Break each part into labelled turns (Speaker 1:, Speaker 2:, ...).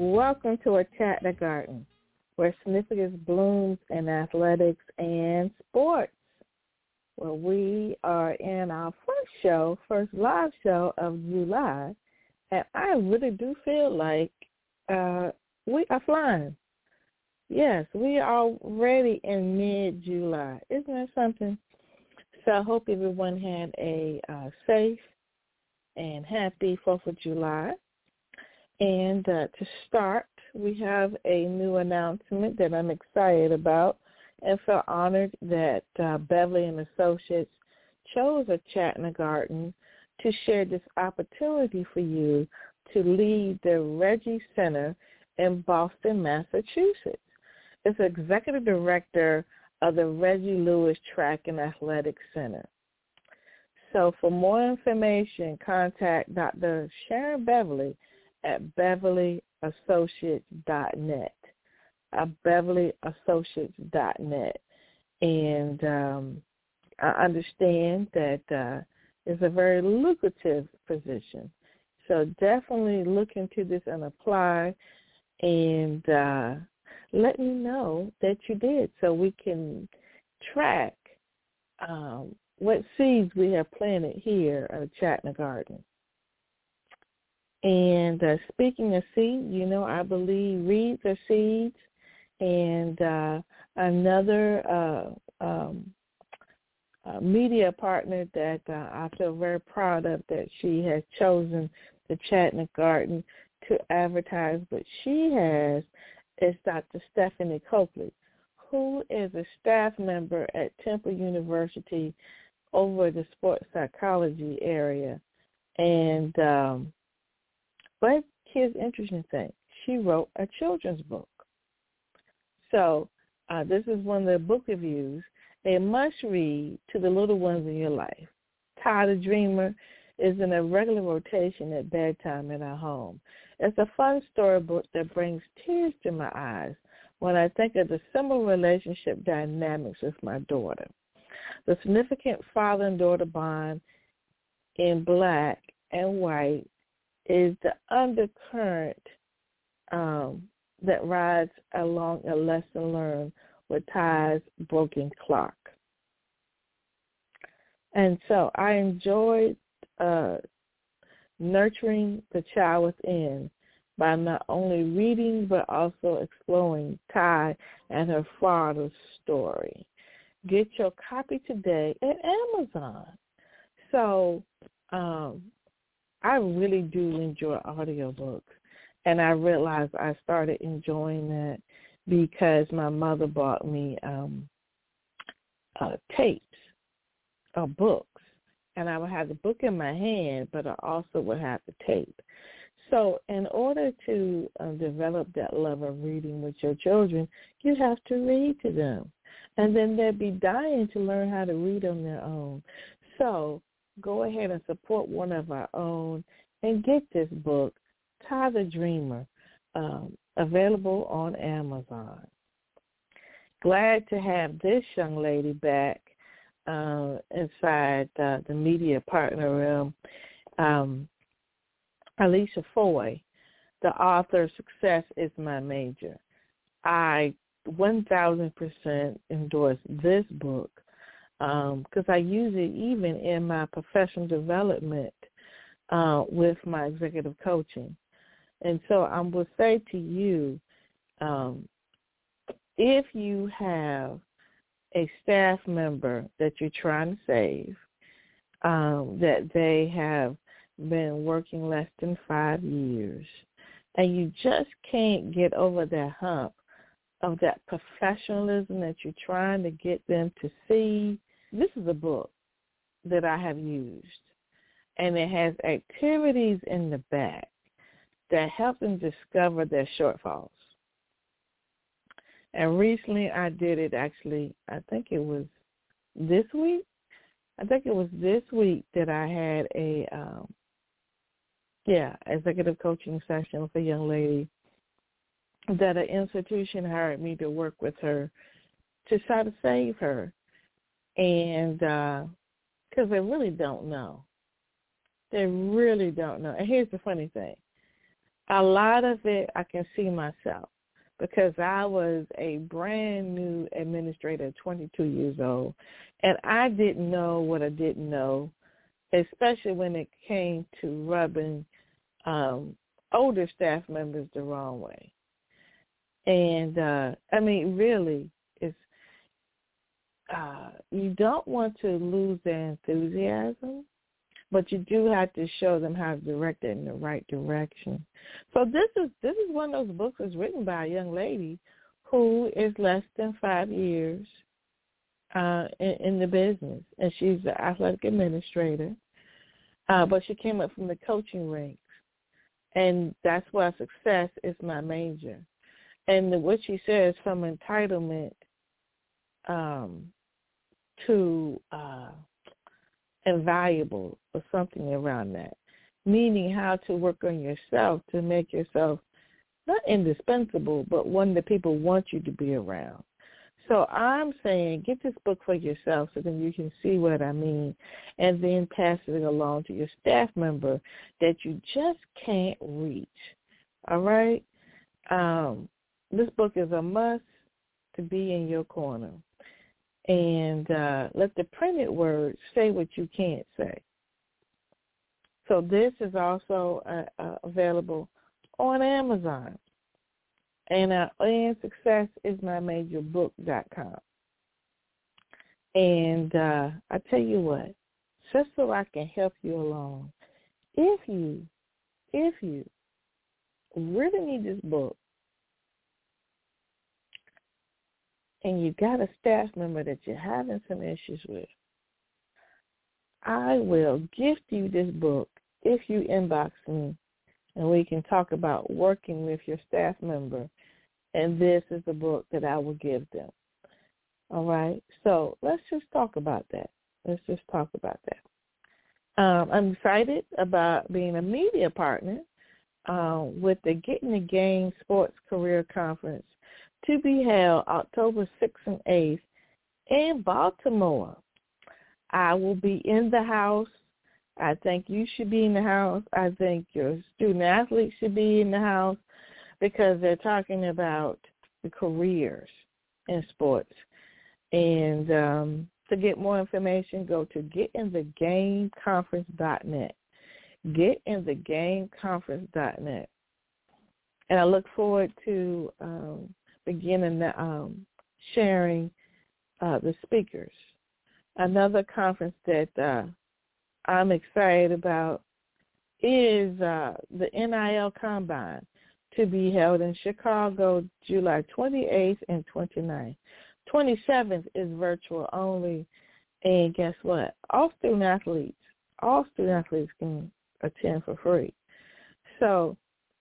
Speaker 1: Welcome to A Chat in the Garden, where significance blooms in athletics and sports, where we are in our first live show of July, and I really do feel like we are flying. Yes, we are already in mid-July. Isn't that something? So I hope everyone had a safe and happy 4th of July. And to start, we have a new announcement that I'm excited about and feel honored that Beverly and Associates chose A Chat in the Garden to share this opportunity for you to lead the Reggie Center in Boston, Massachusetts. It's executive director of the Reggie Lewis Track and Athletics Center. So for more information, contact Dr. Sharon Beverly at BeverlyAssociates.net, BeverlyAssociates.net. And I understand that it's a very lucrative position. So definitely look into this and apply, and let me know that you did so we can track what seeds we have planted here at A Chat in the Garden. And speaking of seeds, I believe Reeds are seeds, and another media partner that I feel very proud of that she has chosen the Chat in the Garden to advertise what she has is Dr. Stephanie Copley, who is a staff member at Temple University over the sports psychology area. And but here's the interesting thing. She wrote a children's book. So this is one of the book reviews. A must-read to the little ones in your life. Ty the Dreamer is in a regular rotation at bedtime in our home. It's a fun storybook that brings tears to my eyes when I think of the similar relationship dynamics with my daughter. The significant father and daughter bond in black and white is the undercurrent that rides along a lesson learned with Ty's broken clock. And so I enjoyed nurturing the child within by not only reading but also exploring Ty and her father's story. Get your copy today at Amazon. So I really do enjoy audiobooks, and I realized I started enjoying that because my mother bought me tapes of books, and I would have the book in my hand, but I also would have the tape. So in order to develop that love of reading with your children, you have to read to them, and then they'll be dying to learn how to read on their own. So go ahead and support one of our own and get this book, Ty the Dreamer, available on Amazon. Glad to have this young lady back inside the media partner room. Alicia Foy, the author of Success is My Major. I 1,000% endorse this book because I use it even in my professional development with my executive coaching. And so I will say to you, if you have a staff member that you're trying to save, that they have been working less than 5 years, and you just can't get over that hump of that professionalism that you're trying to get them to see, this is a book that I have used, and it has activities in the back that help them discover their shortfalls. And recently I did it actually, I think it was this week. That I had a executive coaching session with a young lady that an institution hired me to work with her to try to save her. And because they really don't know. They really don't know. And here's the funny thing. a lot of it I can see myself because I was a brand new administrator at 22 years old, and I didn't know what I didn't know, especially when it came to rubbing older staff members the wrong way. And, really, it's you don't want to lose their enthusiasm, but you do have to show them how to direct it in the right direction. So this is one of those books that's written by a young lady who is less than 5 years in the business, and she's an athletic administrator, but she came up from the coaching ranks, and that's why success is my major. And what she says, from entitlement to invaluable or something around that, meaning how to work on yourself to make yourself not indispensable, but one that people want you to be around. So I'm saying get this book for yourself so then you can see what I mean, and then pass it along to your staff member that you just can't reach. All right? This book is a must to be in your corner. And let the printed word say what you can't say. So this is also available on Amazon. And successismymajorbook.com. And I tell you what, just so I can help you along, if you really need this book, and you got a staff member that you're having some issues with, I will gift you this book if you inbox me, and we can talk about working with your staff member, and this is the book that I will give them. All right? So let's just talk about that. I'm excited about being a media partner with the Get in the Game Sports Career Conference to be held October 6th and 8th in Baltimore. I will be in the house. I think you should be in the house. I think your student athletes should be in the house because they're talking about the careers in sports. And to get more information, go to getinthegameconference.net. Getinthegameconference.net. And I look forward to beginning sharing the speakers. Another conference that I'm excited about is the NIL Combine to be held in Chicago, July 28th and 29th. 27th is virtual only, and guess what? All student athletes can attend for free. So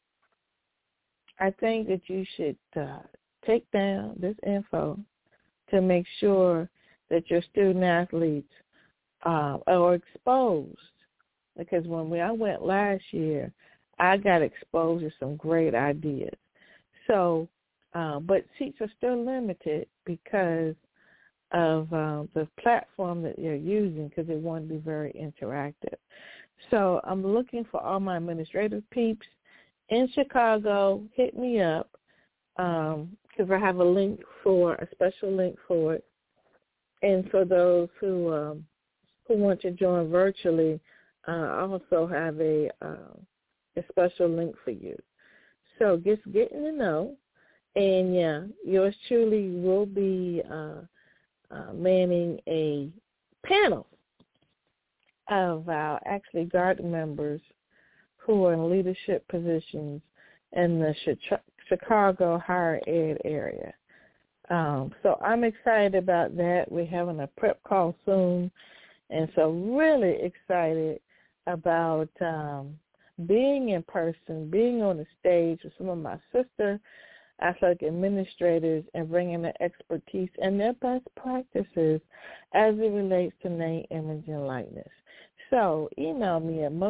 Speaker 1: I think that you should take down this info to make sure that your student athletes are exposed. Because when I went last year, I got exposed to some great ideas. So, but seats are still limited because of the platform that you're using, because they want to be very interactive. So I'm looking for all my administrative peeps in Chicago. Hit me up because I have a special link for it. And for those who want to join virtually, I also have a special link for you. So just getting to know. And, yeah, yours truly will be manning a panel of our actually Garden members who are in leadership positions in the Chicago higher ed area. So I'm excited about that. We're having a prep call soon, and so really excited about being in person, being on the stage with some of my sister athletic administrators and bringing their expertise and their best practices as it relates to name, image, and likeness. So email me at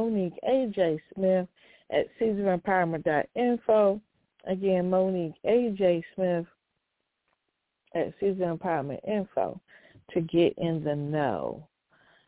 Speaker 1: MoniqueAJSmith@CaesarEmpowerment.info. Again, MoniqueAJSmith@CaesarEmpowerment.info to get in the know.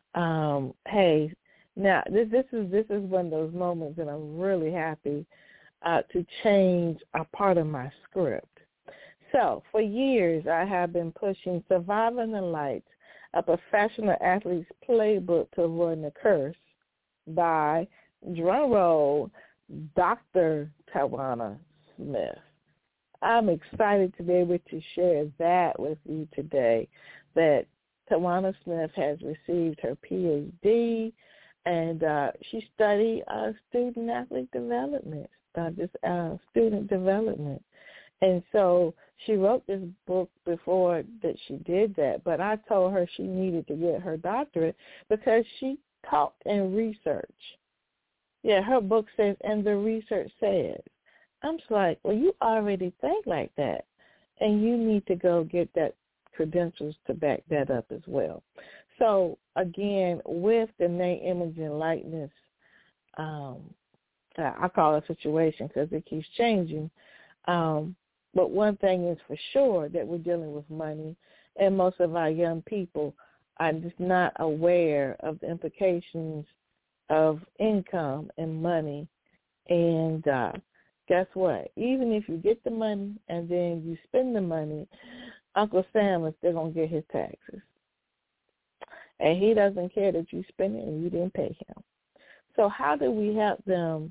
Speaker 1: Hey, now this is one of those moments that I'm really happy to change a part of my script. So for years, I have been pushing Surviving the Lights, a professional athlete's playbook to avoid the curse by, drum roll, Dr. Tawana Smith. I'm excited to be able to share that with you today, that Tawana Smith has received her PhD, and she studied student-athlete development, student development. And so she wrote this book before that she did that, but I told her she needed to get her doctorate because she taught and researched. Yeah, her book says, and the research says. I'm just like, well, you already think like that, and you need to go get that credentials to back that up as well. So, again, with the name, image, and likeness, I call it a situation because it keeps changing. But one thing is for sure that we're dealing with money, and most of our young people are just not aware of the implications of income and money. And guess what? Even if you get the money and then you spend the money, Uncle Sam is still going to get his taxes. And he doesn't care that you spend it and you didn't pay him. So how do we help them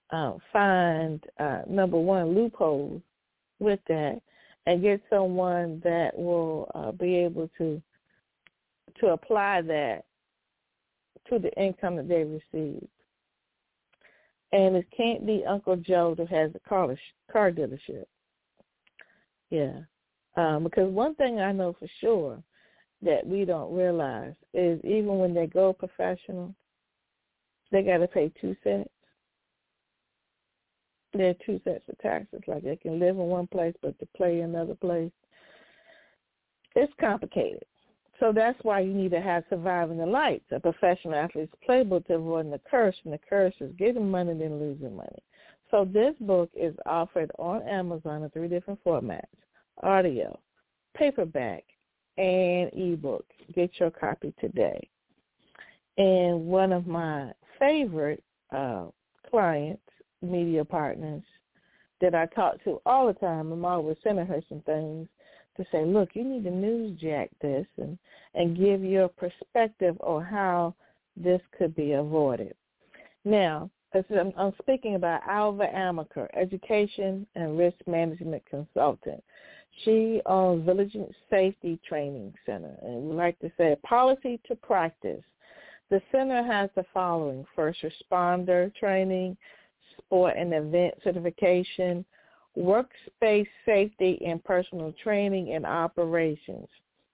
Speaker 1: find, number one, loopholes with that and get someone that will be able to apply that to the income that they receive? And it can't be Uncle Joe that has a car dealership. Yeah. Because one thing I know for sure that we don't realize is even when they go professional, they got to pay 2 cents. There are 2 sets of taxes. Like they can live in one place but to play in another place. It's complicated. So that's why you need to have Surviving the Lights, a professional athlete's playbook to avoid the curse. And the curse is getting money then losing money. So this book is offered on Amazon in 3 different formats: audio, paperback, and ebook. Get your copy today. And one of my favorite clients, media partners, that I talk to all the time, I'm always sending her some things to say, look, you need to newsjack this and give your perspective on how this could be avoided. Now, I'm speaking about Alva Amaker, education and risk management consultant. She owns Vigilant Safety Training Center, and we like to say policy to practice. The center has the following: first responder training, sport and event certification, workspace safety and personal training and operations.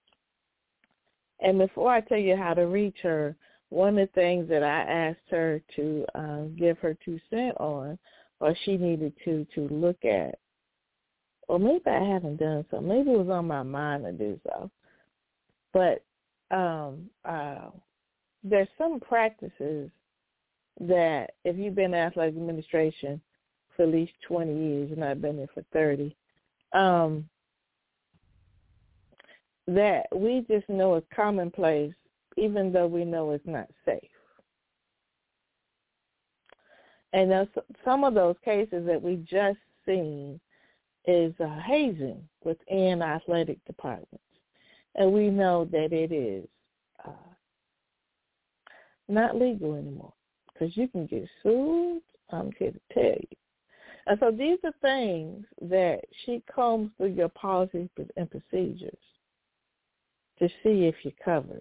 Speaker 1: And before I tell you how to reach her, one of the things that I asked her to give her 2 cents on, or she needed to look at, or maybe I haven't done so. Maybe it was on my mind to do so. But there's some practices that if you've been in athletic administration for at least 20 years, and I've been there for 30, that we just know is commonplace, even though we know it's not safe. And some of those cases that we just seen is hazing within athletic departments. And we know that it is not legal anymore because you can get sued. I'm here to tell you. And so these are things that she combs through your policies and procedures to see if you're covered.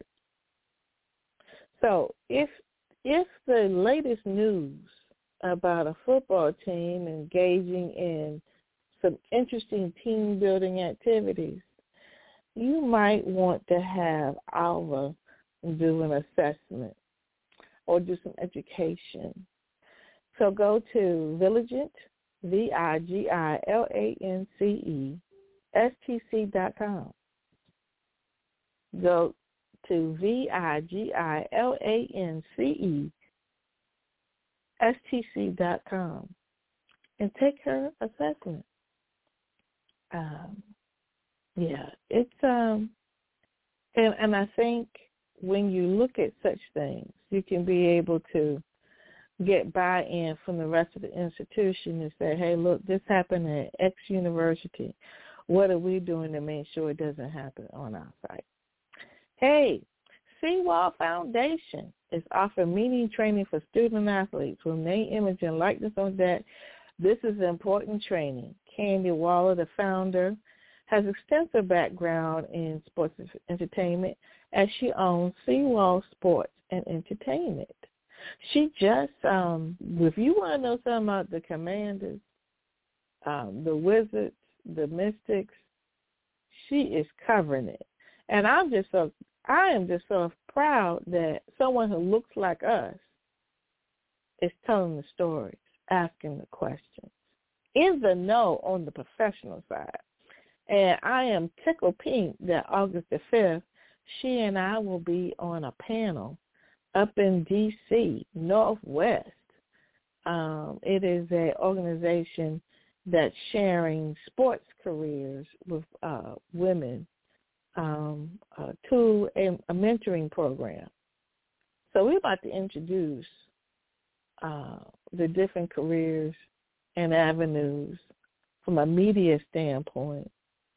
Speaker 1: So if the latest news about a football team engaging in some interesting team-building activities, you might want to have Alva do an assessment or do some education. So go to Vigilance, VIGILANCE, Go to VIGILANCE, and take her assessment. It's and I think when you look at such things, you can be able to get buy-in from the rest of the institution and say, hey, look, this happened at X university. What are we doing to make sure it doesn't happen on our site? Hey, Seawall Foundation is offering meeting training for student athletes with name, image, and likeness on deck. This is important training. Candy Waller, the founder, has extensive background in sports entertainment as she owns Seawall Sports and Entertainment. She just, if you want to know something about the Commanders, the Wizards, the Mystics, she is covering it. And I am just so proud that someone who looks like us is telling the stories, asking the questions, in the know on the professional side. And I am tickled pink that August the 5th, she and I will be on a panel up in D.C., Northwest. It is an organization that's sharing sports careers with women to a mentoring program. So we're about to introduce the different careers and avenues from a media standpoint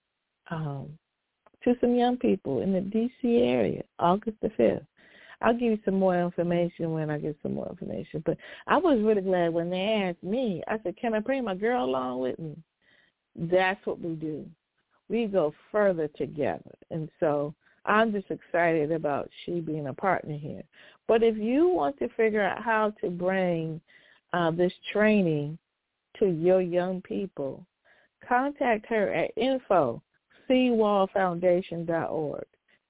Speaker 1: to some young people in the D.C. area, August the 5th. I'll give you some more information when I get some more information. But I was really glad when they asked me, I said, can I bring my girl along with me? That's what we do. We go further together. And so I'm just excited about she being a partner here. But if you want to figure out how to bring this training to your young people, contact her at info@seawallfoundation.org.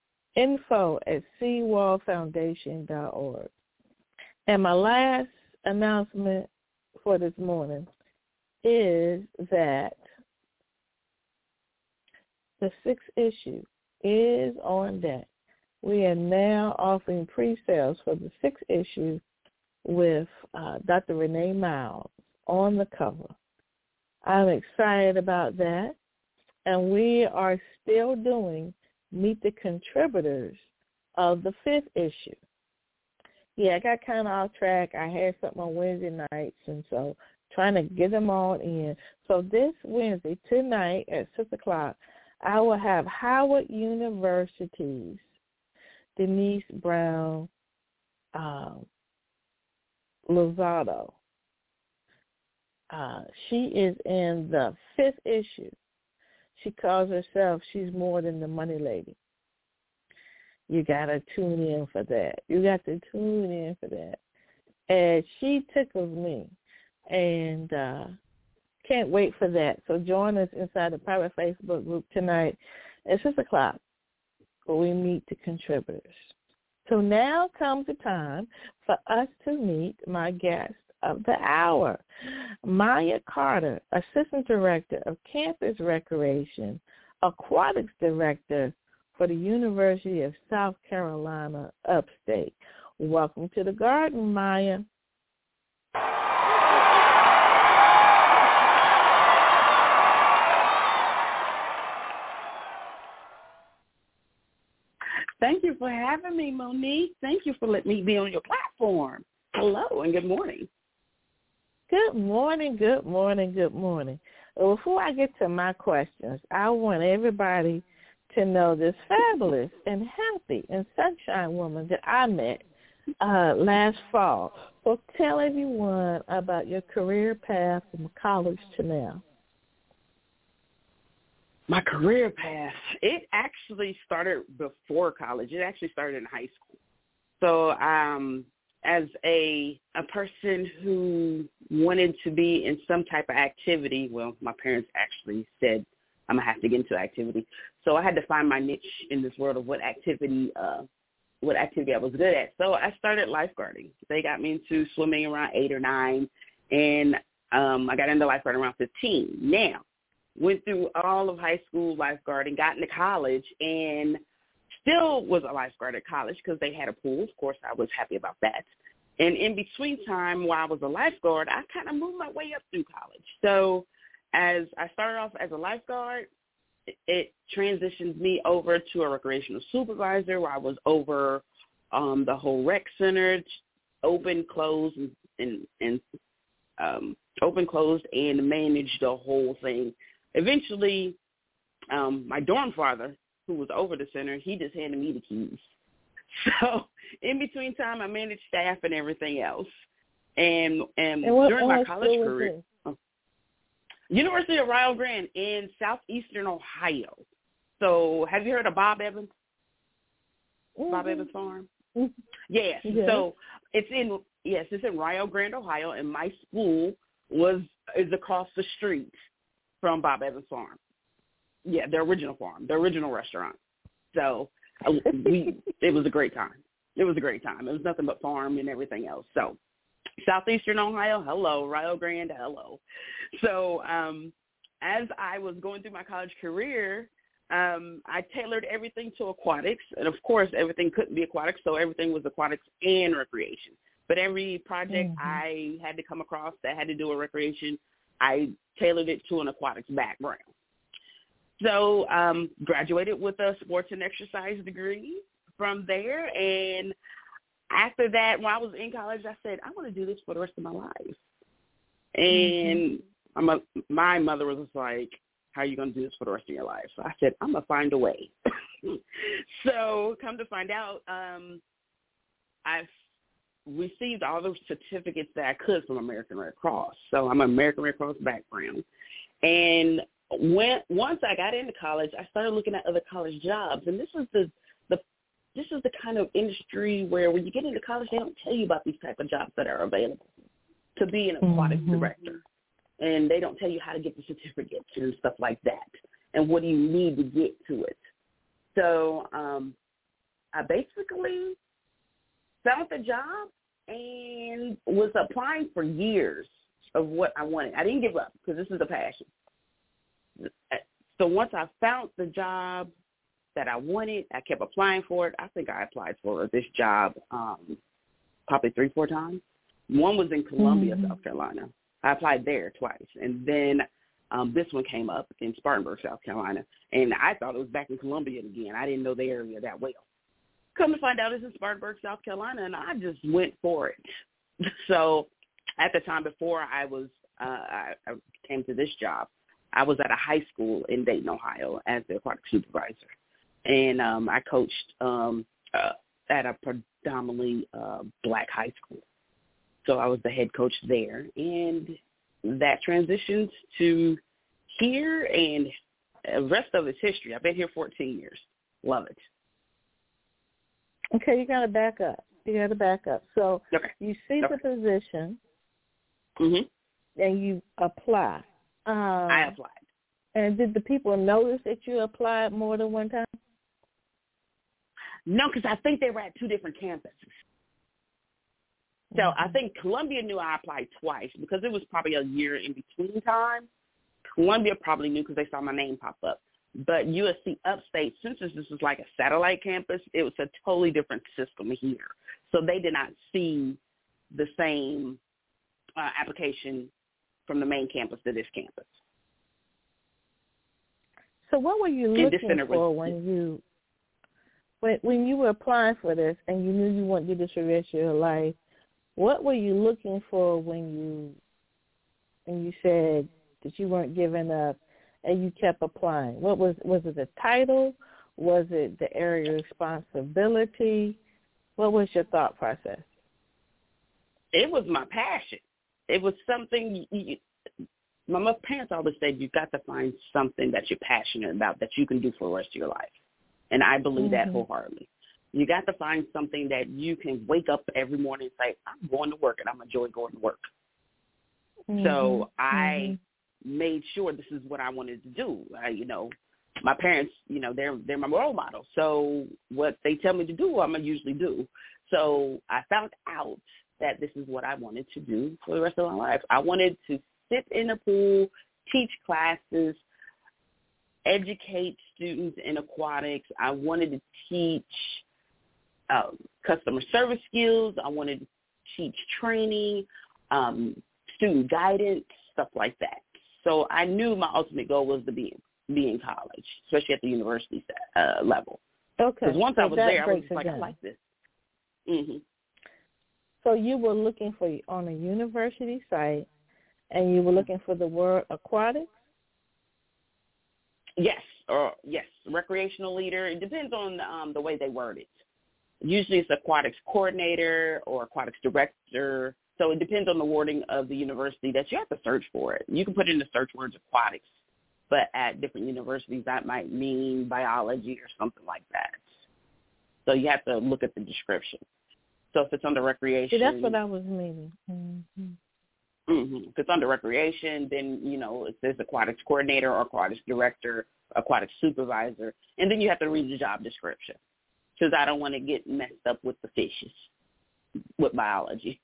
Speaker 1: info@seawallfoundation.org. And my last announcement for this morning is that the 6th issue is on deck. We are now offering pre-sales for the 6th issue with Dr. Renee Miles on the cover. I'm excited about that. And we are still doing Meet the Contributors of the 5th issue. Yeah, I got kind of off track. I had something on Wednesday nights, and so trying to get them all in. So this Wednesday, tonight at 6 o'clock, I will have Howard University's Denise Brown Lozado. She is in the 5th issue. She calls herself, she's more than the money lady. You got to tune in for that. You got to tune in for that. And she tickles me. And can't wait for that. So join us inside the private Facebook group tonight at 6 o'clock where we meet the contributors. So now comes the time for us to meet my guest of the hour, Maya Carter, Assistant Director of Campus Recreation, Aquatics Director for the University of South Carolina, Upstate. Welcome to the garden, Maya.
Speaker 2: Thank you for having me, Monique. Thank you for letting me be on your platform. Hello and good morning.
Speaker 1: Good morning, good morning, good morning. Well, before I get to my questions, I want everybody to know this fabulous and happy and sunshine woman that I met last fall. So tell everyone about your career path from college to now.
Speaker 2: My career path, it actually started before college. It actually started in high school. So as a person who wanted to be in some type of activity, well, my parents actually said I'm going to have to get into activity. So I had to find my niche in this world of what activity I was good at. So I started lifeguarding. They got me into swimming around 8 or 9, and I got into lifeguarding around 15. Now, went through all of high school lifeguarding, got into college, and still was a lifeguard at college because they had a pool. Of course, I was happy about that. And in between time while I was a lifeguard, I kind of moved my way up through college. So as I started off as a lifeguard, it transitioned me over to a recreational supervisor where I was over the whole rec center, open, close, and and open, closed, and managed the whole thing. Eventually, my dorm father, who was over the center, he just handed me the keys. So in between time, I managed staff and everything else. And during my college career, University of Rio Grande in southeastern Ohio. So have you heard of Bob Evans? Mm-hmm. Bob Evans Farm? Mm-hmm. Yes. So it's in Rio Grande, Ohio, and my school is across the street from Bob Evans Farm. Yeah, the original farm, the original restaurant. So it was a great time. It was a great time. It was nothing but farm and everything else. So southeastern Ohio, hello. Rio Grande, hello. So as I was going through my college career, I tailored everything to aquatics. And, of course, everything couldn't be aquatics, so everything was aquatics and recreation. But every project I had to come across that had to do with recreation, I tailored it to an aquatics background. So graduated with a sports and exercise degree from there. And after that, when I was in college, I said, I want to do this for the rest of my life. And my mother was just like, how are you going to do this for the rest of your life? So I said, I'm going to find a way. So come to find out, I've received all the certificates that I could from American Red Cross. So I'm an American Red Cross background. And once I got into college, I started looking at other college jobs. And this is the kind of industry where when you get into college, they don't tell you about these type of jobs that are available to be an aquatic director. And they don't tell you how to get the certificates and stuff like that. And what do you need to get to it? So I basically found the job and was applying for years of what I wanted. I didn't give up because this is a passion. So once I found the job that I wanted, I kept applying for it. I think I applied for this job probably 3-4 times. One was in Columbia, South Carolina. I applied there twice. And then this one came up in Spartanburg, South Carolina. And I thought it was back in Columbia again. I didn't know the area that well. Come to find out it's in Spartanburg, South Carolina, and I just went for it. So at the time before I came to this job, I was at a high school in Dayton, Ohio as the aquatic supervisor. And I coached at a predominantly black high school. So I was the head coach there. And that transitioned to here, and the rest of it's history. I've been here 14 years. Love it.
Speaker 1: Okay, you got to back up. So you see the position, and you apply.
Speaker 2: I applied.
Speaker 1: And did the people notice that you applied more than one time?
Speaker 2: No, because I think they were at two different campuses. So I think Columbia knew I applied twice because it was probably a year in between time. Columbia probably knew because they saw my name pop up. But USC Upstate, since this is like a satellite campus, it was a totally different system here. So they did not see the same application from the main campus to this campus.
Speaker 1: So what were you looking for when you were applying for this and you knew you wanted to do this for the rest of your life? What were you looking for when you said that you weren't giving up and you kept applying? What was it the title? Was it the area of responsibility? What was your thought process?
Speaker 2: It was my passion. It was something my parents always said, you've got to find something that you're passionate about that you can do for the rest of your life. And I believe that wholeheartedly. You got to find something that you can wake up every morning and say, I'm going to work and I'm enjoying going to work. So I made sure this is what I wanted to do. My parents, they're my role model. So what they tell me to do, I'm going to usually do. So I found out that this is what I wanted to do for the rest of my life. I wanted to sit in a pool, teach classes, educate students in aquatics. I wanted to teach customer service skills. I wanted to teach training, student guidance, stuff like that. So I knew my ultimate goal was to be in college, especially at the university level. Okay. Because once I was there, I was just like, I like this.
Speaker 1: So you were looking for on a university site, and you were looking for the word aquatics?
Speaker 2: Yes, recreational leader. It depends on the way they word it. Usually it's aquatics coordinator or aquatics director. So it depends on the wording of the university that you have to search for it. You can put in the search words aquatics, but at different universities that might mean biology or something like that. So you have to look at the description. So if it's under recreation.
Speaker 1: See, that's what I was meaning.
Speaker 2: If it's under recreation, then, it says aquatics coordinator or aquatics director, aquatics supervisor, and then you have to read the job description because I don't want to get messed up with the fishes, with biology.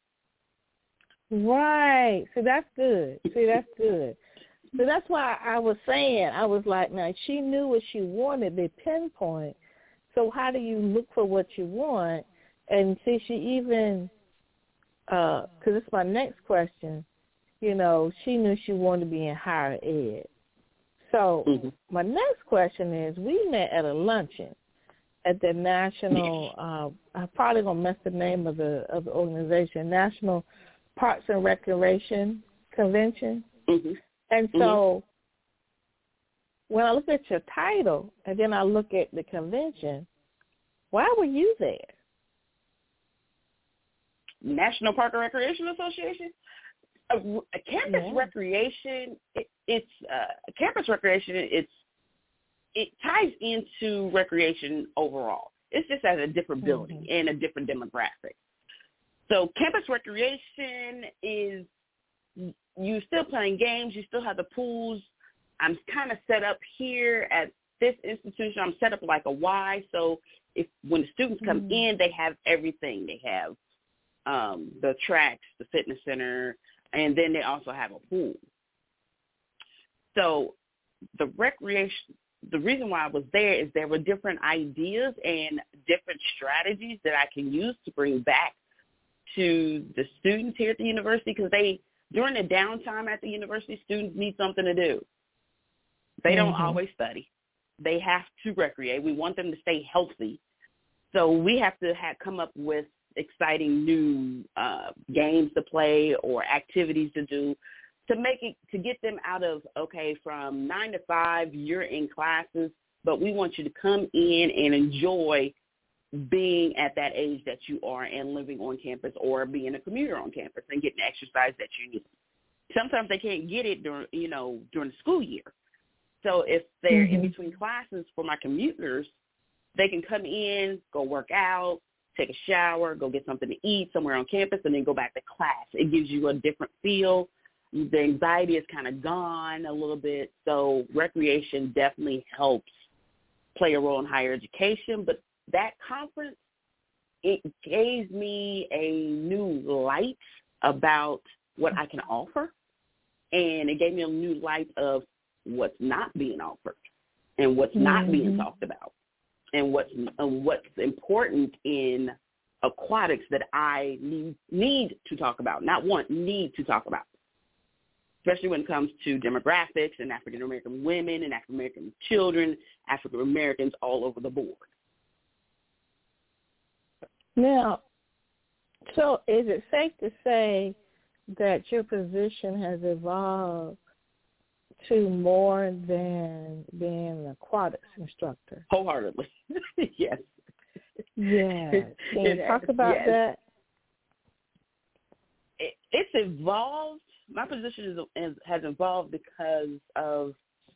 Speaker 1: Right. See, that's good. So that's why I was saying, I was like, now, she knew what she wanted, they pinpoint. So how do you look for what you want? And see, she even, because it's my next question, she knew she wanted to be in higher ed. So my next question is, we met at a luncheon at the national, I'm probably going to mess the name of the organization, National Parks and Recreation Convention. And so when I look at your title and then I look at the convention, why were you there?
Speaker 2: National Park and Recreation Association? Campus recreation, campus recreation, it ties into recreation overall. It's just at a different building and a different demographic. So campus recreation is you still playing games, you still have the pools. I'm kind of set up here at this institution. I'm set up like a Y. So when the students come in, they have everything. They have the tracks, the fitness center, and then they also have a pool. So the reason why I was there is there were different ideas and different strategies that I can use to bring back to the students here at the university, because during the downtime at the university, students need something to do. They don't always study. They have to recreate. We want them to stay healthy. So we have to come up with exciting new games to play or activities to do to get them out of, from 9 to 5, you're in classes, but we want you to come in and enjoy being at that age that you are and living on campus or being a commuter on campus and getting the exercise that you need. Sometimes they can't get it during the school year. So if they're in between classes for my commuters, they can come in, go work out, take a shower, go get something to eat somewhere on campus, and then go back to class. It gives you a different feel. The anxiety is kind of gone a little bit. So recreation definitely helps play a role in higher education. But that conference, it gave me a new light about what I can offer, and it gave me a new light of what's not being offered and what's not being talked about and what's important in aquatics that I need to talk about, not want, need to talk about, especially when it comes to demographics and African-American women and African-American children, African-Americans all over the board.
Speaker 1: Now, so is it safe to say that your position has evolved to more than being an aquatics instructor?
Speaker 2: Wholeheartedly. Yes.
Speaker 1: Yes. Can you talk about that?
Speaker 2: It's evolved. My position has evolved because of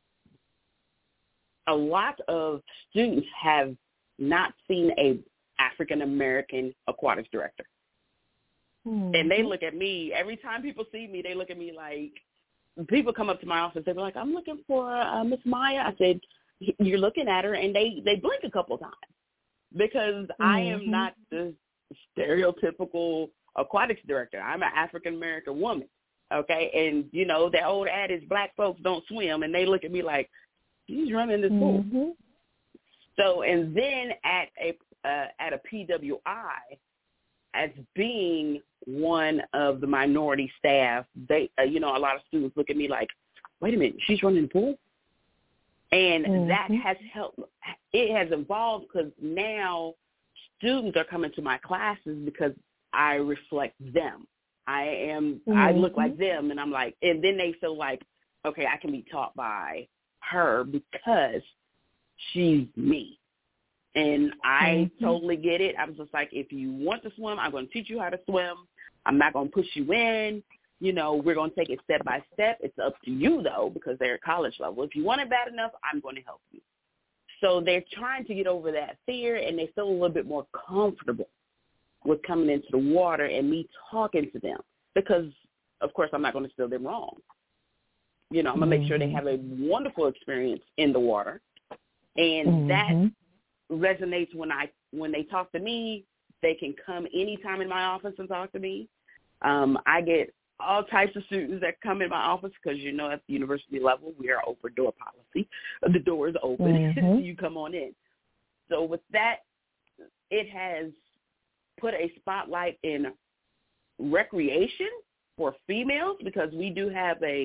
Speaker 2: a lot of students have not seen a African-American aquatics director. And they look at me, every time people see me, they look at me like, people come up to my office, they be like, I'm looking for Miss Maya. I said, you're looking at her, and they blink a couple times because I am not the stereotypical aquatics director. I'm an African-American woman, okay? And, that old adage, black folks don't swim, and they look at me like, she's running this pool. So, and then at a PWI, as being one of the minority staff, they, a lot of students look at me like, wait a minute, she's running the pool? And that has helped. It has evolved because now students are coming to my classes because I reflect them. I look like them, and I'm like, and then they feel like, okay, I can be taught by her because she's me. And I totally get it. I was just like, if you want to swim, I'm going to teach you how to swim. I'm not going to push you in. You know, we're going to take it step by step. It's up to you, though, because they're at college level. If you want it bad enough, I'm going to help you. So they're trying to get over that fear, and they feel a little bit more comfortable with coming into the water and me talking to them because, of course, I'm not going to steer them wrong. You know, I'm going to make sure they have a wonderful experience in the water. And that resonates when they talk to me. They can come anytime in my office and talk to me. I get all types of students that come in my office because, you know, at the university level, we are open door policy. The door is open. You come on in. So with that, it has put a spotlight in recreation for females because we do have a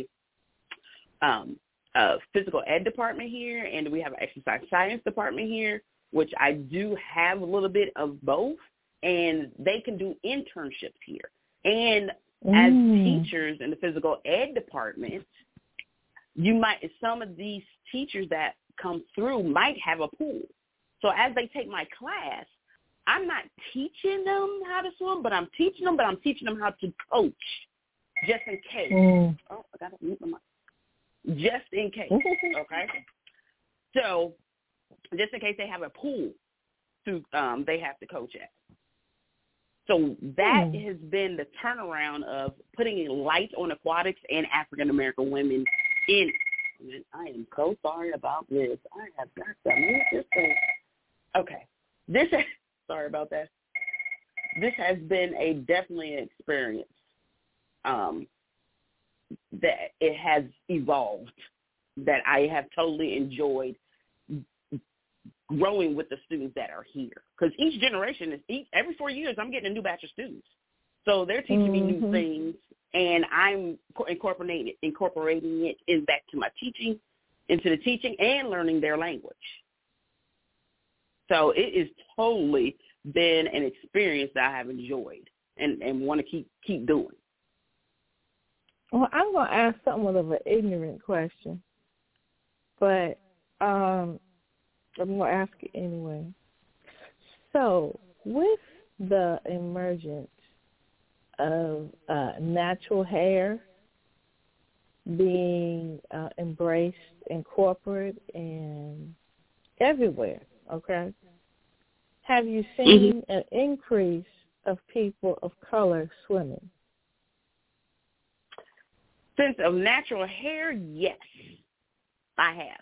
Speaker 2: physical ed department here, and we have an exercise science department here, which I do have a little bit of both, and they can do internships here. And as teachers in the physical ed department, some of these teachers that come through might have a pool. So as they take my class, I'm not teaching them how to swim, but I'm teaching them how to coach just in case. Oh, I got to mute my mic. Just in case, okay? So just in case they have a pool they have to coach at. So that has been the turnaround of putting light on aquatics and African-American women in. I am so sorry about this. I have got to mute this thing. Okay. Sorry about that. This has been definitely an experience that it has evolved, that I have totally enjoyed growing with the students that are here. Because each generation every 4 years, I'm getting a new batch of students. So they're teaching me new things, and I'm incorporating it back to my teaching, into the teaching and learning their language. So it is totally been an experience that I have enjoyed and want to keep doing.
Speaker 1: Well, I'm going to ask somewhat of an ignorant question, but I'm going to ask it anyway. So with the emergence of natural hair being embraced in corporate and everywhere, okay, have you seen an increase of people of color swimming?
Speaker 2: Sense of natural hair, yes, I have.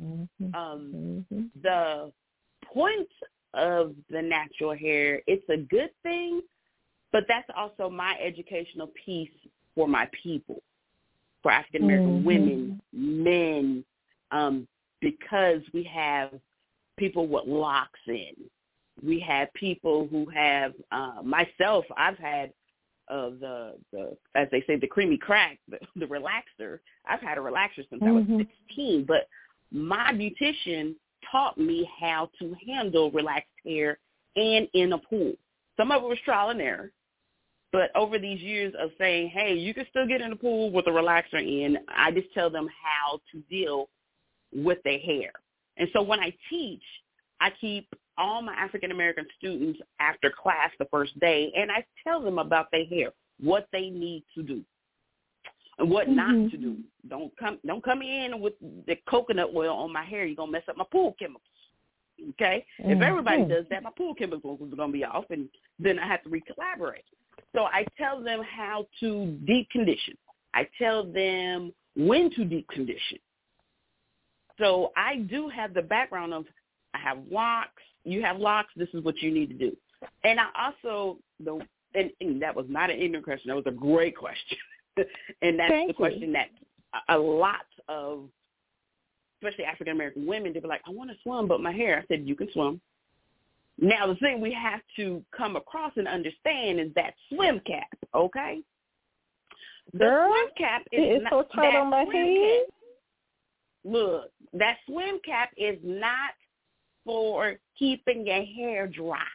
Speaker 2: The point of the natural hair, it's a good thing, but that's also my educational piece for my people, for African American women, men, because we have people with locks in. We have people who have myself. I've had the as they say, the creamy crack, the relaxer. I've had a relaxer since I was 16, but my beautician taught me how to handle relaxed hair and in a pool. Some of it was trial and error, but over these years of saying, hey, you can still get in the pool with a relaxer in, I just tell them how to deal with their hair. And so when I teach, I keep all my African-American students after class the first day, and I tell them about their hair, what they need to do and what not to do. Don't come in with the coconut oil on my hair. You're going to mess up my pool chemicals, okay? If everybody does that, my pool chemicals are going to be off, and then I have to recollaborate. So I tell them how to deep condition. I tell them when to deep condition. So I do have the background of I have locks. You have locks. This is what you need to do. And I also, and that was not an ignorant question. That was a great question. And that's the question that a lot of, especially African-American women, they be like, I want to swim, but my hair. I said, you can swim. Now, the thing we have to come across and understand is that swim cap, okay? The swim cap is not so tight on my head. Look, that swim cap is not for keeping your hair dry.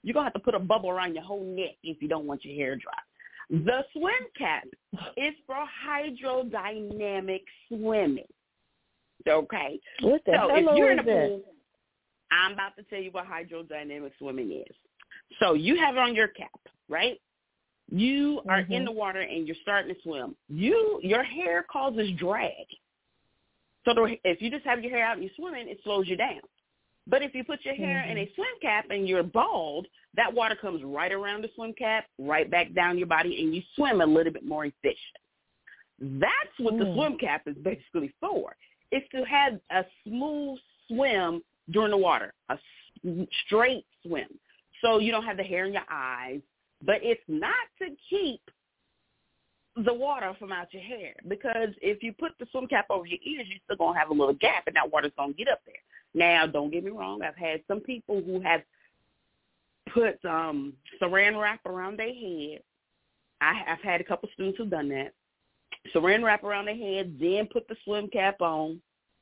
Speaker 2: you're going to have to put a bubble around your whole neck if you don't want your hair dry. The swim cap is for hydrodynamic swimming. Okay?
Speaker 1: What the hell
Speaker 2: if you're in a
Speaker 1: is that?
Speaker 2: pool, I'm about to tell you what hydrodynamic swimming is. So you have it on your cap, right? You are in the water and you're starting to swim. Your hair causes drag. So if you just have your hair out and you're swimming, it slows you down. But if you put your hair in a swim cap and you're bald, that water comes right around the swim cap, right back down your body, and you swim a little bit more efficient. That's what the swim cap is basically for. It's to have a smooth swim during the water, a straight swim. So you don't have the hair in your eyes, but it's not to keep the water from out your hair, because if you put the swim cap over your ears, you're still going to have a little gap, and that water's going to get up there. Now, don't get me wrong. I've had some people who have put saran wrap around their head. I've had a couple students who've done that. Saran wrap around their head, then put the swim cap on,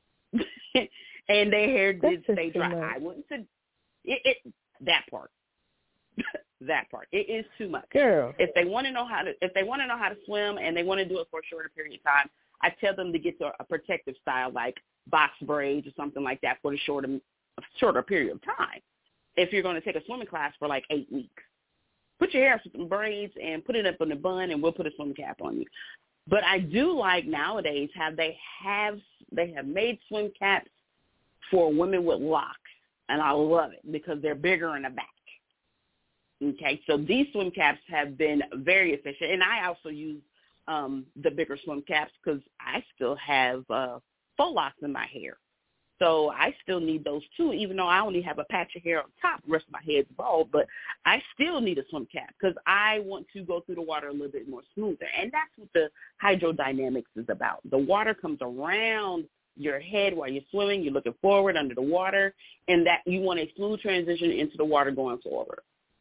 Speaker 2: and their hair did stay dry. I wouldn't say that part. That part. It is too much.
Speaker 1: Girl.
Speaker 2: If they want to know how to swim and they want to do it for a shorter period of time, I tell them to get to a protective style like box braids or something like that for the shorter period of time. If you're going to take a swimming class for like 8 weeks, put your hair up with some braids and put it up in a bun, and we'll put a swim cap on you. But I do like nowadays how they have made swim caps for women with locks, and I love it because they're bigger in the back. Okay, so these swim caps have been very efficient, and I also use the bigger swim caps because I still have faux locks in my hair. So I still need those too, even though I only have a patch of hair on top. The rest of my head's bald, but I still need a swim cap because I want to go through the water a little bit more smoother, and that's what the hydrodynamics is about. The water comes around your head while you're swimming. You're looking forward under the water, and that you want a smooth transition into the water going forward.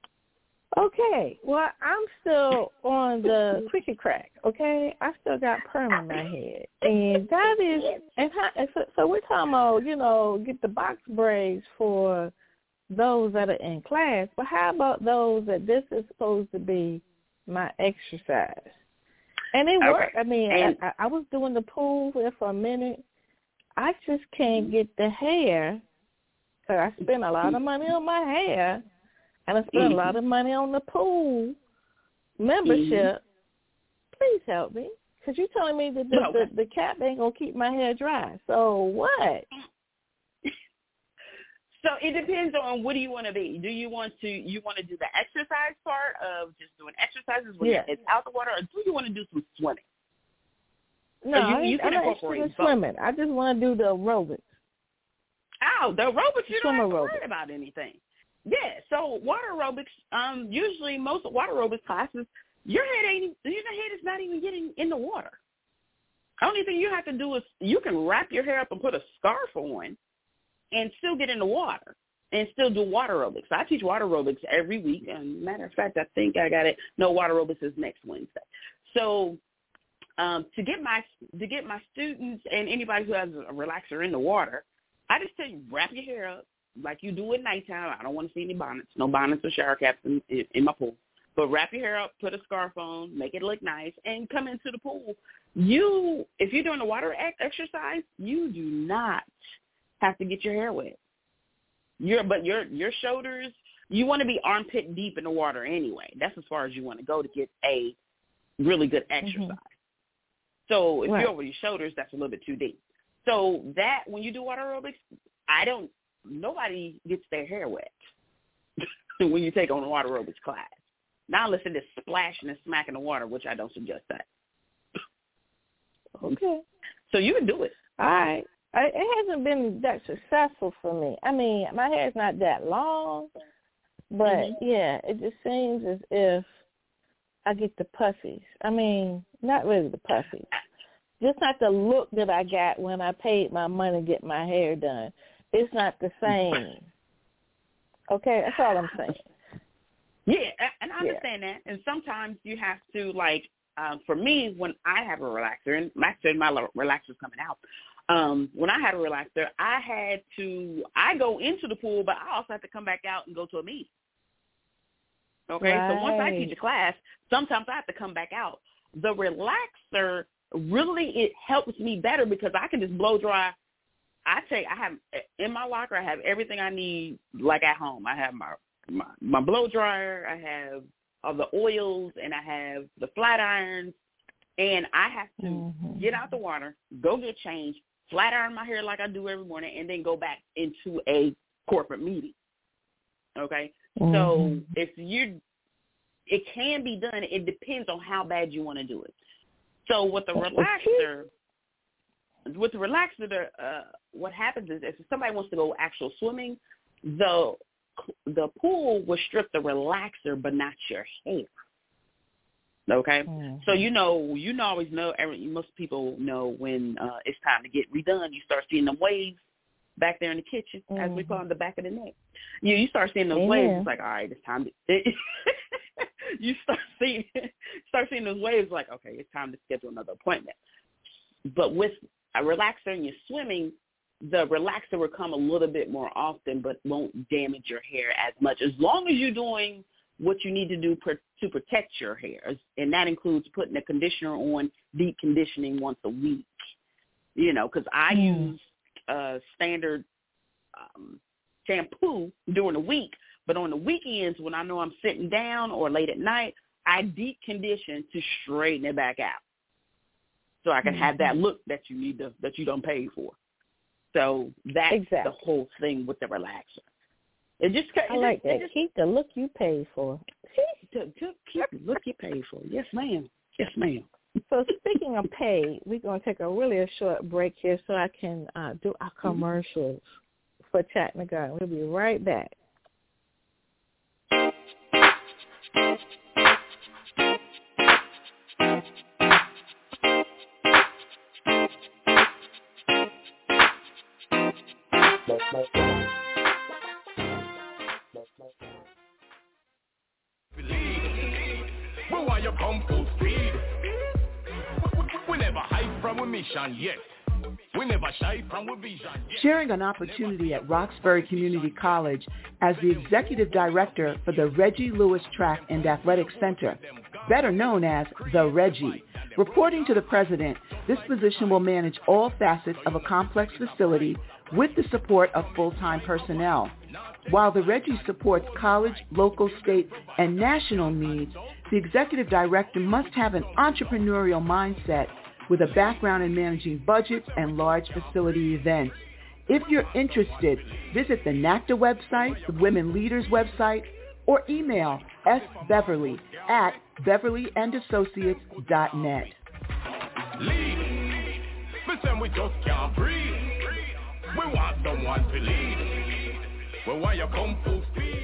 Speaker 1: Okay, well, I'm still on the cricket crack, okay? I still got perm in my head. And that is, so we're talking about, get the box braids for those that are in class, but how about those that this is supposed to be my exercise? And it worked. I mean, I was doing the pool there for a minute. I just can't get the hair, because I spent a lot of money on my hair. And I spent a lot of money on the pool membership. Please help me. Because you're telling me that the cap ain't going to keep my hair dry. So what?
Speaker 2: So it depends on what do you want to be. Do you want to do the exercise part of just doing exercises when it's out the water, or do you want to do some swimming?
Speaker 1: No,
Speaker 2: you can incorporate both.
Speaker 1: Swimming. I just want to do the aerobics.
Speaker 2: Oh, the aerobics, you don't have to worry about anything. Yeah, so water aerobics, usually most water aerobics classes, your head is not even getting in the water. The only thing you have to do is you can wrap your hair up and put a scarf on and still get in the water and still do water aerobics. I teach water aerobics every week, and matter of fact, I think I got it. No, water aerobics is next Wednesday. So to get my students and anybody who has a relaxer in the water, I just tell you, wrap your hair up like you do at nighttime. I don't want to see any bonnets. No bonnets or shower caps in my pool. But wrap your hair up, put a scarf on, make it look nice, and come into the pool. If you're doing a water exercise, you do not have to get your hair wet. But your shoulders, you want to be armpit deep in the water anyway. That's as far as you want to go to get a really good exercise. So if you're over your shoulders, that's a little bit too deep. So that when you do water aerobics, nobody gets their hair wet when you take on a water aerobics class. Now unless it is splashing and smacking the water, which I don't suggest that.
Speaker 1: Okay.
Speaker 2: So you can do it.
Speaker 1: All right. It hasn't been that successful for me. I mean, my hair is not that long, but it just seems as if I get the puffies. I mean, not really the puffies. Just not the look that I got when I paid my money to get my hair done. It's not the same. Okay, that's all I'm saying.
Speaker 2: Yeah, and I understand that. And sometimes you have to, for me, when I have a relaxer, and my relaxer's coming out, when I had a relaxer, I go into the pool, but I also have to come back out and go to a meeting. Okay,
Speaker 1: right.
Speaker 2: So once I teach a class, sometimes I have to come back out. The relaxer really, it helps me better because I can just blow dry. I have in my locker, I have everything I need like at home. I have my blow dryer, I have all the oils, and I have the flat irons, and I have to get out the water, go get changed, flat iron my hair like I do every morning, and then go back into a corporate meeting. Okay? So it can be done. It depends on how bad you want to do it. So with the relaxer, what happens is if somebody wants to go actual swimming, the pool will strip the relaxer, but not your hair. Okay, so always know. Most people know when it's time to get redone. You start seeing them waves back there in the kitchen, as we call them, the back of the neck. You start seeing those waves. It's like, all right, it's time to. You start seeing those waves. Like, okay, it's time to schedule another appointment. But with a relaxer and you're swimming, the relaxer will come a little bit more often, but won't damage your hair as much, as long as you're doing what you need to do to protect your hair. And that includes putting a conditioner on, deep conditioning once a week, because I use standard shampoo during the week, but on the weekends when I know I'm sitting down or late at night, I deep condition to straighten it back out so I can have that look that you don't pay for. So that's the whole thing with the relaxer.
Speaker 1: I like that. Keep the look you paid for.
Speaker 2: Keep the look you paid for. Yes, ma'am. Yes, ma'am.
Speaker 1: So speaking of pay, we're going to take a short break here so I can do our commercials for Chatting the Garden. We'll be right back.
Speaker 3: Why you come full speed? We never hide from a mission yet. We never shy from a vision yet.
Speaker 4: Sharing an opportunity at Roxbury Community College as the Executive Director for the Reggie Lewis Track and Athletic Center, better known as the Reggie. Reporting to the President, this position will manage all facets of a complex facility with the support of full-time personnel. While the Reggie supports college, local, state, and national needs, the Executive Director must have an entrepreneurial mindset with a background in managing budgets and large facility events. If you're interested, visit the NACDA website, the Women Leaders website, or email sbeverly@beverlyandassociates.net.
Speaker 3: Lead. Listen, we just can't breathe. We want someone to lead. Well, why you come full speed?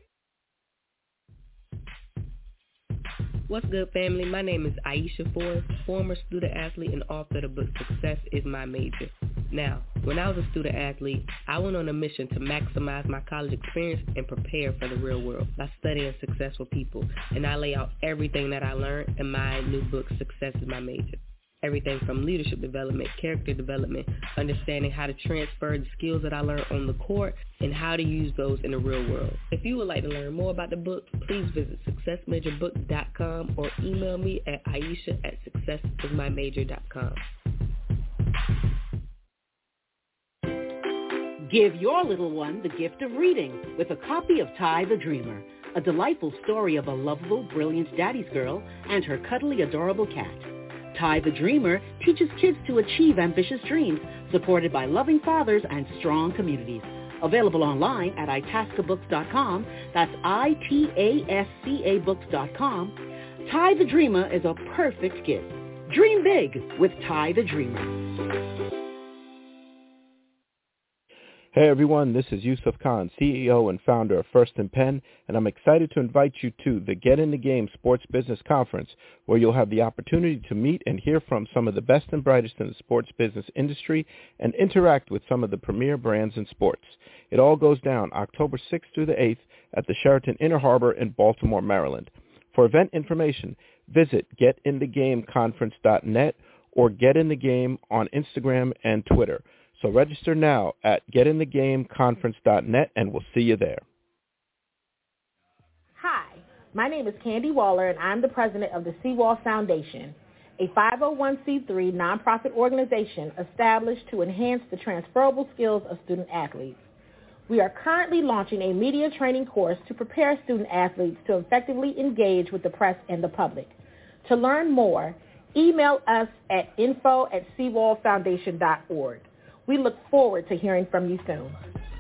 Speaker 5: What's good, family? My name is Aisha Forrest, former student athlete and author of the book Success is My Major. Now, when I was a student athlete, I went on a mission to maximize my college experience and prepare for the real world by studying successful people. And I lay out everything that I learned in my new book, Success is My Major. Everything from leadership development, character development, understanding how to transfer the skills that I learned on the court, and how to use those in the real world. If you would like to learn more about the book, please visit successmajorbook.com or email me at aisha@successismymajor.com.
Speaker 6: Give your little one the gift of reading with a copy of Ty the Dreamer, a delightful story of a lovable, brilliant daddy's girl and her cuddly, adorable cat. Ty the Dreamer teaches kids to achieve ambitious dreams, supported by loving fathers and strong communities. Available online at itascabooks.com. That's ITASCA books.com. Ty the Dreamer is a perfect gift. Dream big with Ty the Dreamer.
Speaker 7: Hey everyone, this is Yusuf Khan, CEO and founder of First and Penn, and I'm excited to invite you to the Get in the Game Sports Business Conference, where you'll have the opportunity to meet and hear from some of the best and brightest in the sports business industry and interact with some of the premier brands in sports. It all goes down October 6th through the 8th at the Sheraton Inner Harbor in Baltimore, Maryland. For event information, visit getinthegameconference.net or Get in the Game on Instagram and Twitter. So register now at getinthegameconference.net, and we'll see you there.
Speaker 8: Hi, My name is Candy Waller, and I'm the president of the Seawall Foundation, a 501c3 nonprofit organization established to enhance the transferable skills of student athletes. We are currently launching a media training course to prepare student athletes to effectively engage with the press and the public. To learn more, email us at info@seawallfoundation.org. We look forward to hearing from you soon.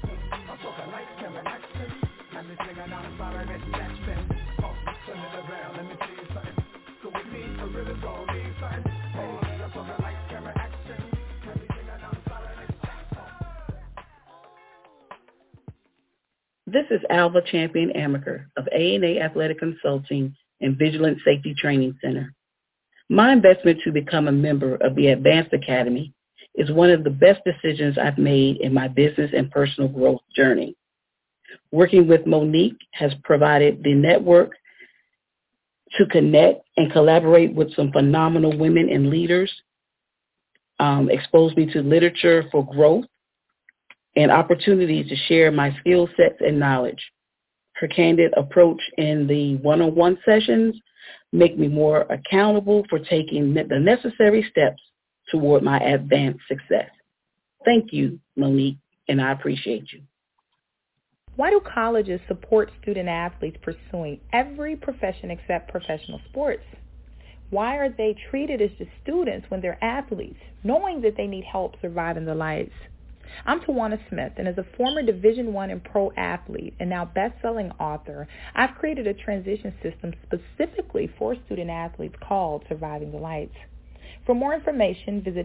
Speaker 6: This is Alva Champion Amaker of A&A Athletic Consulting and Vigilant Safety Training Center. My investment to become a member of the Advanced Academy is one of the best decisions I've made in my business and personal growth journey. Working with Monique has provided the network to connect and collaborate with some phenomenal women and leaders, exposed me to literature for growth, and opportunities to share my skill sets and knowledge. Her candid approach in the one-on-one sessions make me more accountable for taking the necessary steps toward my advanced success. Thank you, Monique, and I appreciate you.
Speaker 9: Why do colleges support student athletes pursuing every profession except professional sports? Why are they treated as just students when they're athletes, knowing that they need help surviving the lights? I'm Tawana Smith, and as a former Division I and pro athlete and now best-selling author, I've created a transition system specifically for student athletes called Surviving the Lights. For more information, visit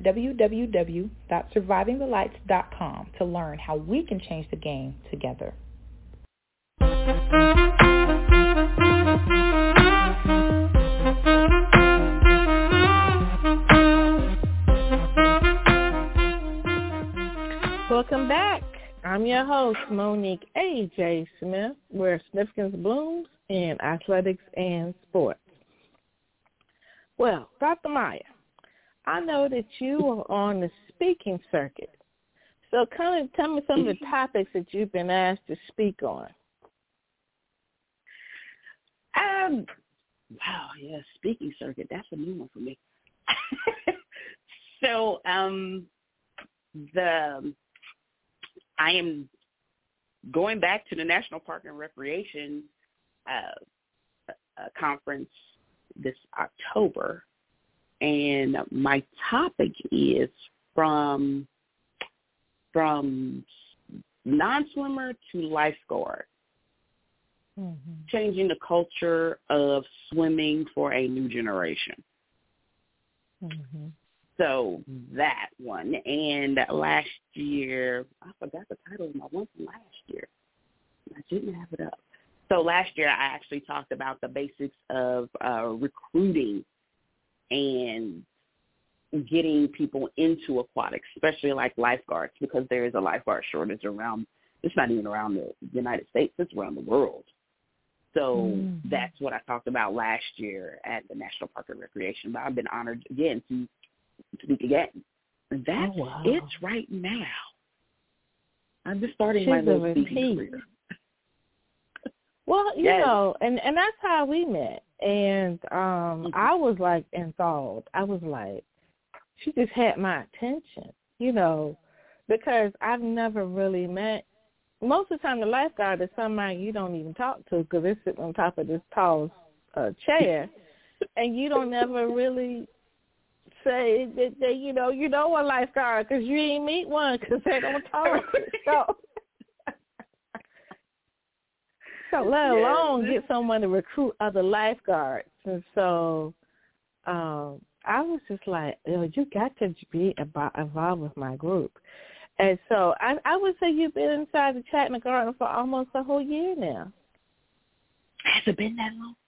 Speaker 9: www.survivingthelights.com to learn how we can change the game together.
Speaker 1: Welcome back. I'm your host, Monique A.J. Smith, where significance blooms in athletics and sports. Well, Dr. Maya, I know that you are on the speaking circuit. So kind of tell me some of the topics that you've been asked to speak on.
Speaker 2: Wow, yeah, speaking circuit, that's a new one for me. So I am going back to the National Park and Recreation conference this October, and my topic is from non-swimmer to lifeguard, changing the culture of swimming for a new generation. So that one. And last year, I forgot the title of my one from last year. I didn't have it up. So last year I actually talked about the basics of recruiting and getting people into aquatics, especially like lifeguards, because there is a lifeguard shortage around. It's not even around the United States. It's around the world. So that's what I talked about last year at the National Park and Recreation. But I've been honored again to speak again. And that's it right now. I'm just starting my little speaking career.
Speaker 1: Well, you know, and that's how we met. And I was like enthralled. I was like, she just had my attention, you know, because I've never really met. Most of the time the lifeguard is somebody you don't even talk to because they're sitting on top of this tall chair, and you don't ever really say that they, you know a lifeguard because you ain't meet one because they don't talk. So let alone get someone to recruit other lifeguards. And so I was just like, you got to be involved with my group. And so I would say you've been inside the Chattanooga Garden for almost a whole year now.
Speaker 2: Has it been that long?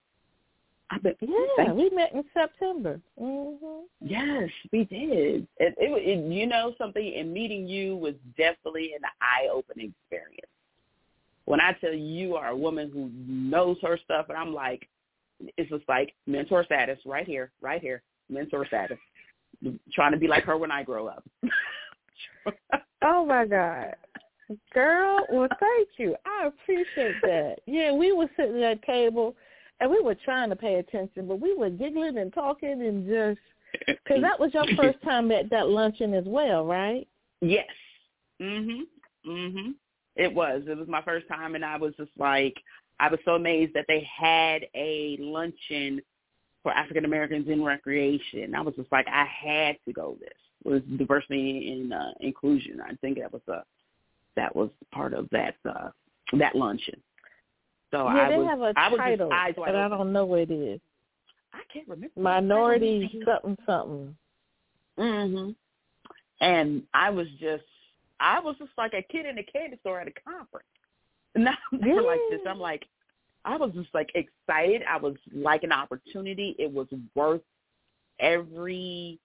Speaker 1: We met in September.
Speaker 2: Yes, we did. It you know something, and meeting you was definitely an eye-opening experience. When I tell you are a woman who knows her stuff, and I'm like, it's just like mentor status right here, mentor status. Trying to be like her when I grow up.
Speaker 1: Oh, my God. Girl, well, thank you. I appreciate that. Yeah, we were sitting at a table, And we were trying to pay attention, but we were giggling and talking and just, because that was your first time at that luncheon as well, right?
Speaker 2: Yes. It was my first time, and I was just like, I was so amazed that they had a luncheon for African Americans in recreation. I was just like, I had to go to this. It was diversity and inclusion. I think that was part of that luncheon. So
Speaker 1: yeah, they have a title, but I don't know what it is.
Speaker 2: I can't remember.
Speaker 1: Minority something.
Speaker 2: And I was just like a kid in a candy store at a conference. And I'm never like this. I'm like, I was just like excited. I was like an opportunity. It was worth every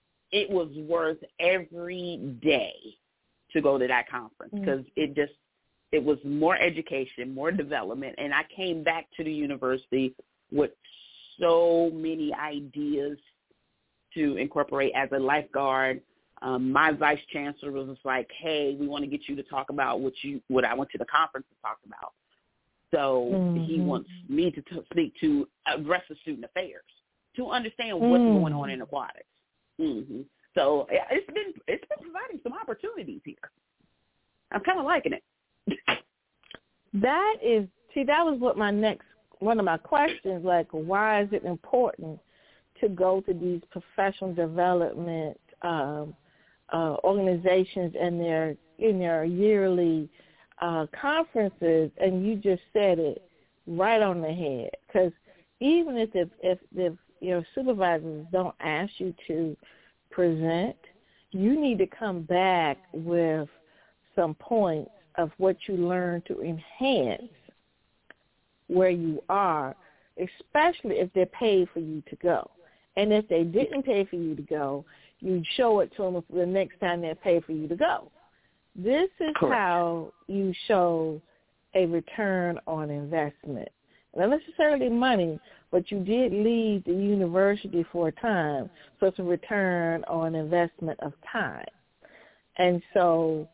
Speaker 2: day to go to that conference because it was more education, more development, and I came back to the university with so many ideas to incorporate as a lifeguard. My vice chancellor was just like, hey, we want to get you to talk about what I went to the conference to talk about. So he wants me to speak to rest of student affairs to understand what's going on in aquatics. So it's been providing some opportunities here. I'm kind of liking it.
Speaker 1: That was what one of my questions, like, why is it important to go to these professional development organizations and their yearly conferences? And you just said it right on the head, because even if your supervisors don't ask you to present, you need to come back with some points of what you learn to enhance where you are, especially if they're paid for you to go. And if they didn't pay for you to go, you show it to them the next time they pay for you to go. This is how you show a return on investment. Not necessarily money, but you did leave the university for a time, so it's a return on investment of time. And so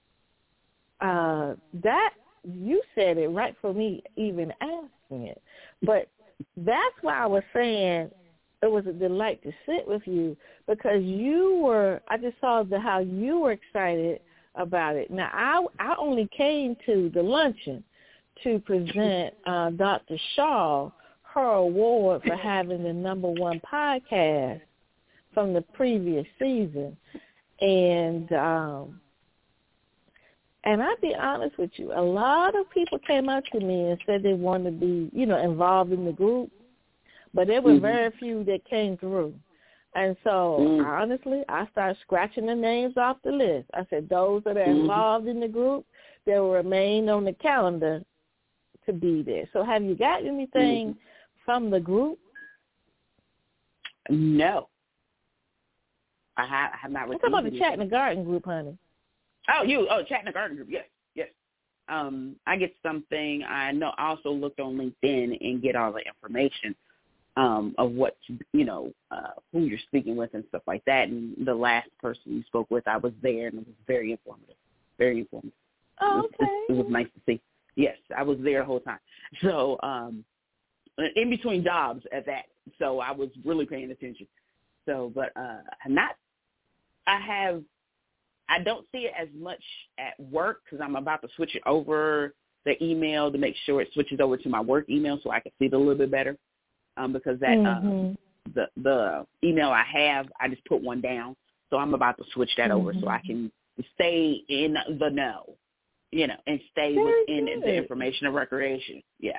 Speaker 1: that, you said it right for me even asking it. But that's why I was saying it was a delight to sit with you, because I just saw how you were excited about it. Now, I only came to the luncheon to present Dr. Shaw her award for having the #1 podcast from the previous season. And I'll be honest with you, a lot of people came up to me and said they wanted to be, involved in the group, but there were very few that came through. And so, honestly, I started scratching the names off the list. I said, those that are involved in the group, they will remain on the calendar to be there. So have you got anything from the group?
Speaker 2: No. I have not received.
Speaker 1: What about the Chat in the Garden group, honey?
Speaker 2: Chat in the Garden group, yes. I get something. I also looked on LinkedIn and get all the information of what, who you're speaking with and stuff like that. And the last person you spoke with, I was there, and it was very informative. Very informative.
Speaker 1: Oh, okay.
Speaker 2: It was nice to see. Yes, I was there the whole time. So in between jobs at that, so I was really paying attention. So, but I don't see it as much at work because I'm about to switch it over the email to make sure it switches over to my work email so I can see it a little bit better. Because that the email I have, I just put one down. So I'm about to switch that over so I can stay in the know, and stay within the information of recreation. Yeah.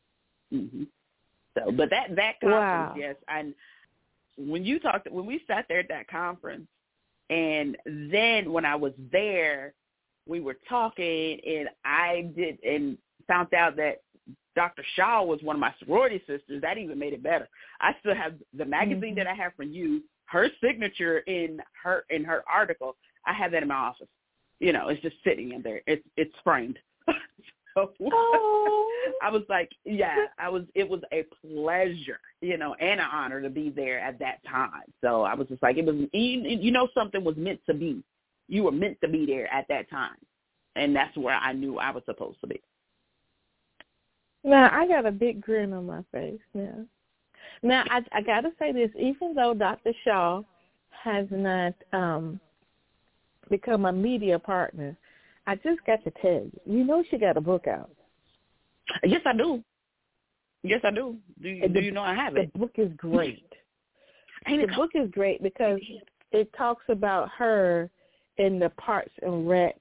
Speaker 2: So, but that conference, yes. And when we sat there at that conference, and then when I was there, we were talking, and I found out that Dr. Shaw was one of my sorority sisters. That even made it better. I still have the magazine that I have from you, her signature in her article. I have that in my office. It's just sitting in there. It's framed. So I was like, it was a pleasure, and an honor to be there at that time. So I was just like, it was, something was meant to be. You were meant to be there at that time. And that's where I knew I was supposed to be.
Speaker 1: Now, I got a big grin on my face now. Now, I got to say this, even though Dr. Shaw has not become a media partner, I just got to tell you, you know she got a book out.
Speaker 2: Yes, I do. Yes, I do. Do you know I have it?
Speaker 1: The book is great. The book is great because it talks about her in the Parks and Rec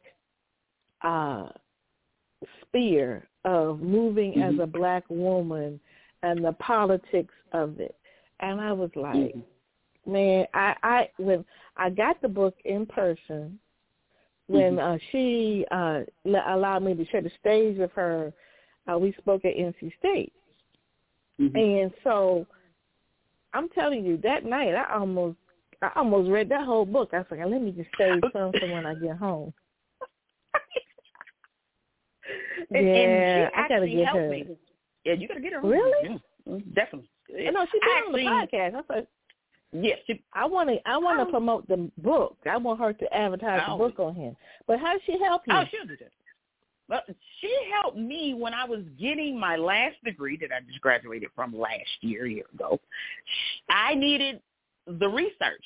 Speaker 1: sphere of moving as a black woman and the politics of it. And I was like, man, I when I got the book in person, when she allowed me to share the stage with her, we spoke at NC State. And so I'm telling you, that night I almost read that whole book. I was like, let me just save some for when I get home.
Speaker 2: and
Speaker 1: I gotta get her.
Speaker 2: Me. Yeah, you gotta get her.
Speaker 1: Really?
Speaker 2: Yeah, definitely.
Speaker 1: No, she's been on the podcast. I thought,
Speaker 2: yes.
Speaker 1: I want to promote the book. I want her to advertise the book on him. But how does she help you?
Speaker 2: Oh, she'll do that. Well, she helped me when I was getting my last degree that I just graduated from last year, a year ago. I needed the research.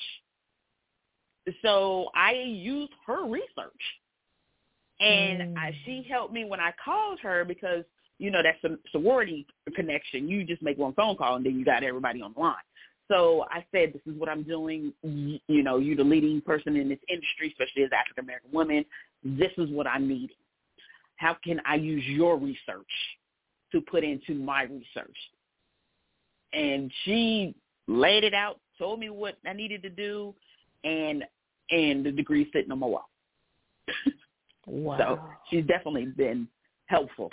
Speaker 2: So I used her research. And she helped me when I called her because, you know, that's a sorority connection. You just make one phone call and then you got everybody on the line. So I said, this is what I'm doing. You know, you're the leading person in this industry, especially as African-American women. This is what I'm needing. How can I use your research to put into my research? And she laid it out, told me what I needed to do, and the degree's sitting on my wall.
Speaker 1: Wow.
Speaker 2: So she's definitely been helpful.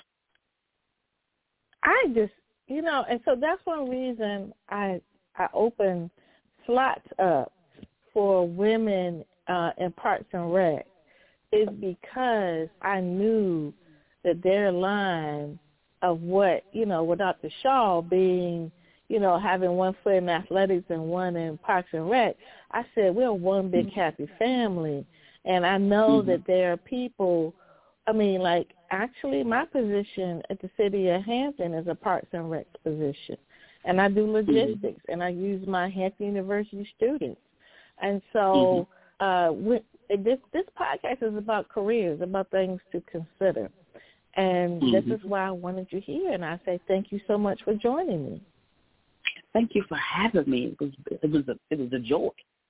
Speaker 1: I just, you know, and so that's one reason I open slots up for women in Parks and Rec is because I knew that their line of what, you know, with Dr. Shaw being, you know, having one foot in athletics and one in Parks and Rec, I said, we're one big happy family. And I know that there are people, I mean, like, actually my position at the city of Hampton is a Parks and Rec position. And I do logistics, and I use my Hampton University students. And so this podcast is about careers, about things to consider. And this is why I wanted you here. And I say thank you so much for joining me.
Speaker 2: Thank you for having me. It was a joy.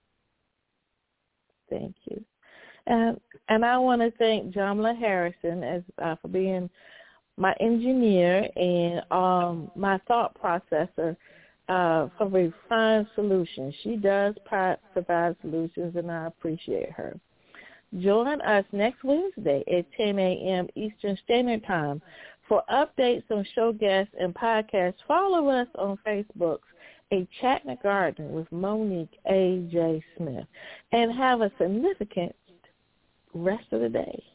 Speaker 1: Thank you. And I want to thank Jamla Harrison as for being my engineer and my thought processor for Refined Solutions. She does provide solutions, and I appreciate her. Join us next Wednesday at 10 a.m. Eastern Standard Time for updates on show guests and podcasts. Follow us on Facebook, A Chat in the Garden with Monique A.J. Smith, and have a significant rest of the day.